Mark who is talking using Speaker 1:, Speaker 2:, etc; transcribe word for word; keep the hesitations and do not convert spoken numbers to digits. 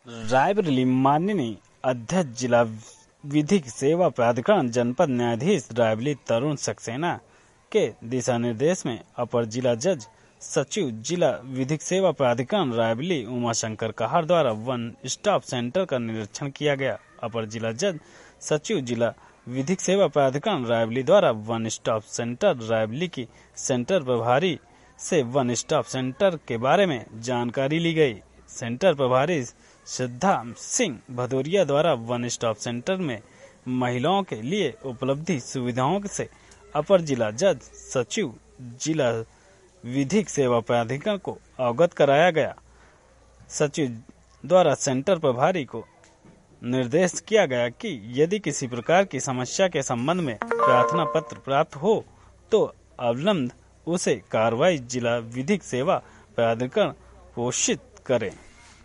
Speaker 1: रायबरेली माननीय अध्यक्ष जिला विधिक सेवा प्राधिकरण जनपद न्यायाधीश रायबरेली तरुण सक्सेना के दिशा निर्देश में अपर जिला जज सचिव जिला विधिक सेवा प्राधिकरण रायबरेली उमाशंकर कहार द्वारा वन स्टॉप सेंटर का निरीक्षण किया गया। अपर जिला जज सचिव जिला विधिक सेवा प्राधिकरण रायबरेली द्वारा वन स्टॉप सेंटर रायबरेली की सेंटर प्रभारी से वन स्टॉप सेंटर के बारे में जानकारी ली गई। सेंटर प्रभारी श्रद्धा सिंह भदौरिया द्वारा वन स्टॉप सेंटर में महिलाओं के लिए उपलब्धि सुविधाओं से अपर जिला जज सचिव जिला विधिक सेवा प्राधिकरण को अवगत कराया गया। सचिव द्वारा सेंटर प्रभारी को निर्देश किया गया कि यदि किसी प्रकार की समस्या के संबंध में प्रार्थना पत्र प्राप्त हो तो अवलंब उसे कार्रवाई जिला विधिक सेवा प्राधिकरण पोषित करें।